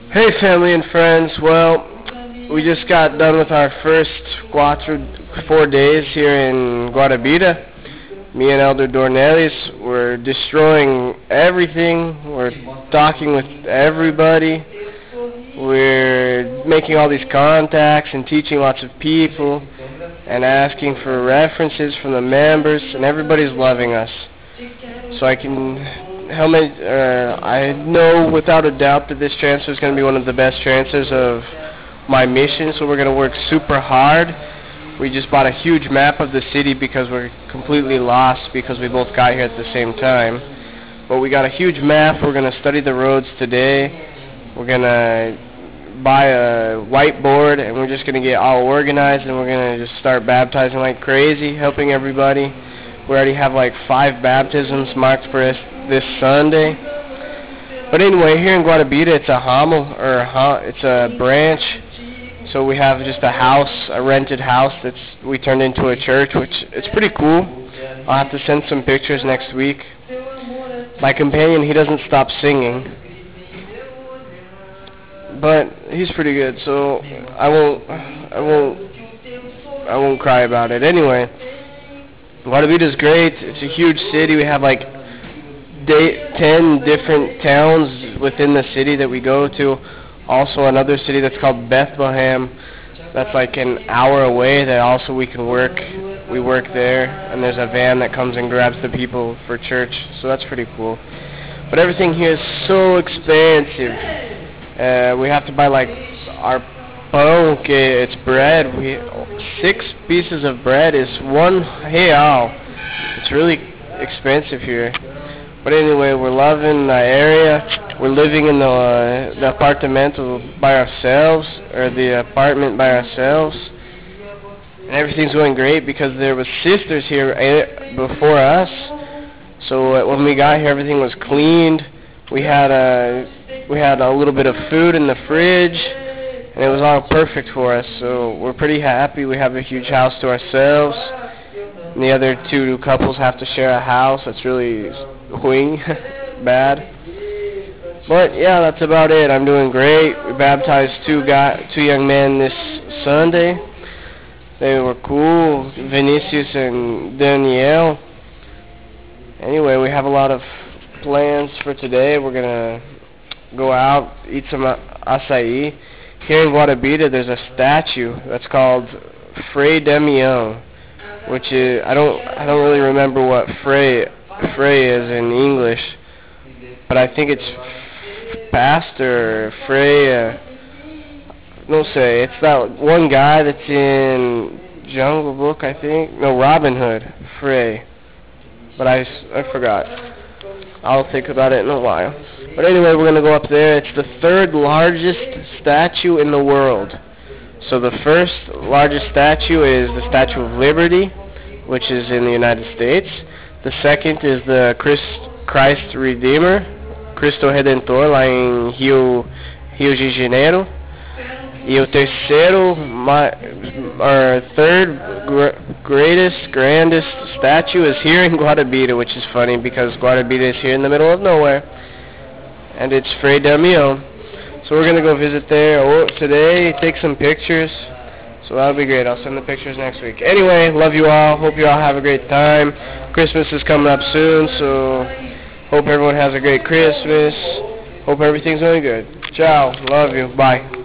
Hey family and friends, well, we just got done with our first 4 days here in Guarabira. Me and Elder Dornelis were destroying everything, we're talking with everybody, we're making all these contacts and teaching lots of people and asking for references from the members, and everybody's loving us. So I know without a doubt that this transfer is going to be one of the best transfers of my mission, so we're going to work super hard. We just bought a huge map of the city because we're completely lost because we both got here at the same time. But we got a huge map. We're going to study the roads today. We're going to buy a whiteboard, and we're just going to get all organized, and we're going to just start baptizing like crazy, helping everybody. We already have like 5 baptisms marked for us this Sunday. But anyway, here in Guarabira, it's a hamel, it's a branch. So we have just a house, a rented house we turned into a church, which it's pretty cool. I'll have to send some pictures next week. My companion, he doesn't stop singing, but he's pretty good, so I won't cry about it. Anyway, Guarabira is great. It's a huge city. We have like 10 different towns within the city that we go to. Also another city that's called Bethlehem. That's like an hour away that also we work there, and there's a van that comes and grabs the people for church, so that's pretty cool. But everything here is so expensive. We have to buy like our pão, it's bread. 6 pieces of bread is R$1. It's really expensive here. But anyway, we're loving the area. We're living in the apartamento by ourselves, or the apartment by ourselves. And everything's going great because there was sisters here before us. So when we got here, everything was cleaned. We had a little bit of food in the fridge, and it was all perfect for us. So we're pretty happy. We have a huge house to ourselves. And the other 2 couples have to share a house. That's really bad. But yeah, that's about it. I'm doing great. We baptized 2 young men this Sunday. They were cool, Vinicius and Danielle. Anyway, we have a lot of plans for today. We're gonna go out, eat some acai. Here in Guarabira, there's a statue that's called Frei Damião, which is I don't really remember what Frei is in English, but I think it's Pastor Frei. No say, it's that one guy that's in Jungle Book, I think. No, Robin Hood, Frei. But I forgot. I'll think about it in a while. But anyway, we're gonna go up there. It's the 3rd largest statue in the world. So the first largest statue is the Statue of Liberty, which is in the United States. The second is the Christ Redeemer, Cristo Redentor, lá em Rio de Janeiro. E o third grandest statue is here in Guarabira, which is funny because Guarabira is here in the middle of nowhere. And it's Frei Damião. So we're going to go visit there today, take some pictures. So that'll be great. I'll send the pictures next week. Anyway, love you all. Hope you all have a great time. Christmas is coming up soon, so hope everyone has a great Christmas. Hope everything's going good. Ciao. Love you. Bye.